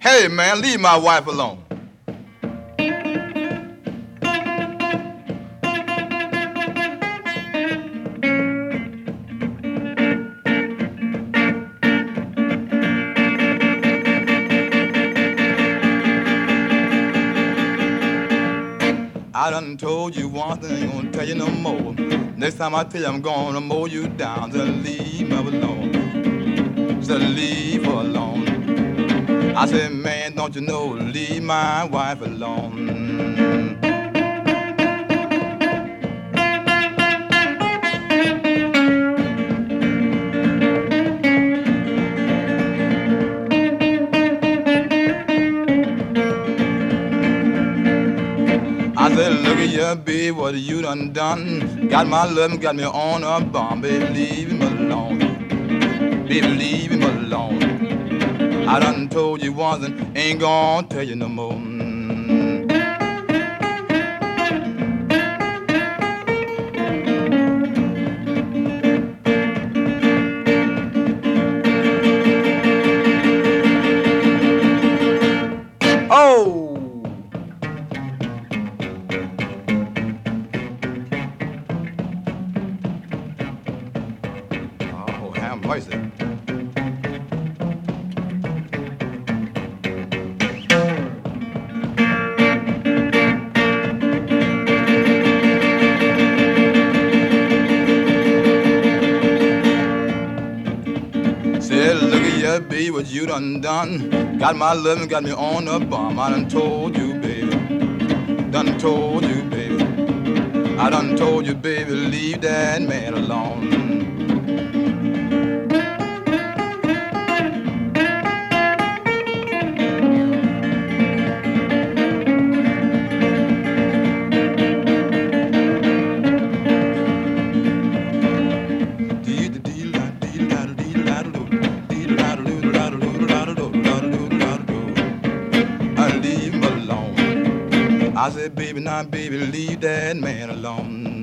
Hey, man, leave my wife alone. I done told you once, and ain't gonna tell you no more. Next time I tell you I'm gonna mow you down, just leave me alone. Just leave her alone. I said, man, don't you know, leave my wife alone. I said, look at you, baby, what you done. Got my love, got me on a bomb. Baby, leave him alone. Baby, leave him alone. I done told you once and ain't gonna tell you no more. Oh! Oh, have mercy. Said, look at you, baby, what you done. Got my love, got me on a bomb. I done told you, baby. Done told you, baby. I done told you, baby, leave that man alone. I said, baby, now, baby, leave that man alone.